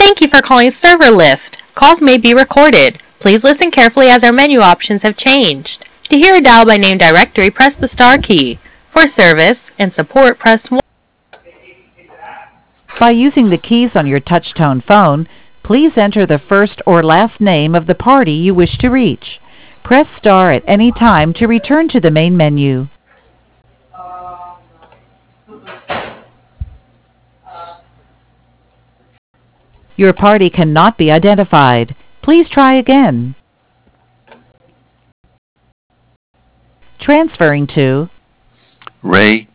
Thank you for calling ServerLift. Calls may be recorded. Please listen carefully as our menu options have changed. To hear a dial by name directory, press the star key. For service and support, press 1. By using the keys on your touch-tone phone, please enter the first or last name of the party you wish to reach. Press star at any time to return to the main menu. Your party cannot be identified. Please try again. Transferring to Ray.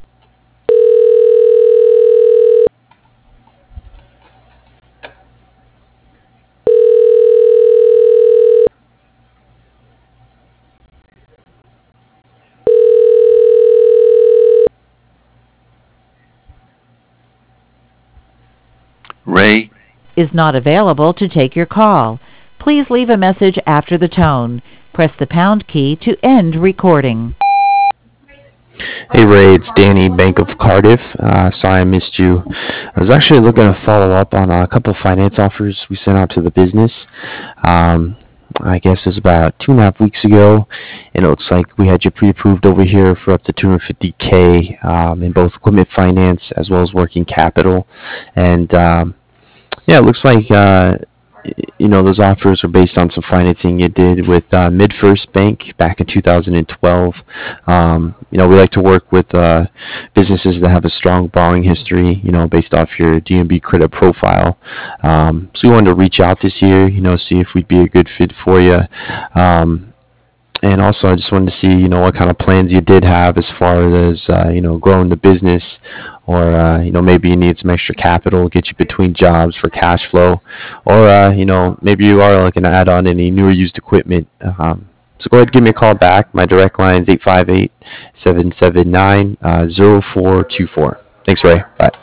Ray is not available to take your call. Please leave a message after the tone. Press the pound key to end recording. Hey Ray, it's Danny, Bank of Cardiff. Sorry I missed you. I was actually looking to follow up on a couple finance offers we sent out to the business. I guess it was about 2.5 weeks ago, and it looks like we had you pre-approved over here for up to $250K in both equipment finance as well as working capital. And yeah, it looks like those offers are based on some financing you did with MidFirst Bank back in 2012. We like to work with businesses that have a strong borrowing history, based off your DNB credit profile. So we wanted to reach out this year, see if we'd be a good fit for you. And also, I just wanted to see, what kind of plans you did have as far as, growing the business, or, maybe you need some extra capital, get you between jobs for cash flow, or, maybe you are looking to add on any new or used equipment. So go ahead and give me a call back. My direct line is 858-779-0424. Thanks, Ray. Bye.